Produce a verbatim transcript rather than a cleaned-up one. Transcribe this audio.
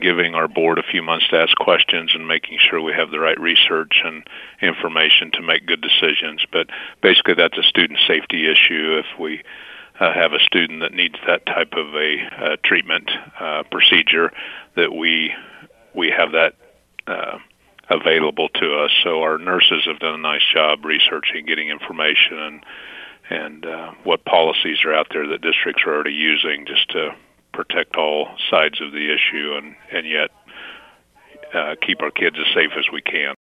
giving our board a few months to ask questions and making sure we have the right research and information to make good decisions. But basically, that's a student safety issue. If we uh, have a student that needs that type of a uh, treatment uh, procedure, that we we have that uh, available to us. So our nurses have done a nice job researching, getting information, and and uh, what policies are out there that districts are already using just to protect all sides of the issue and, and yet uh, keep our kids as safe as we can.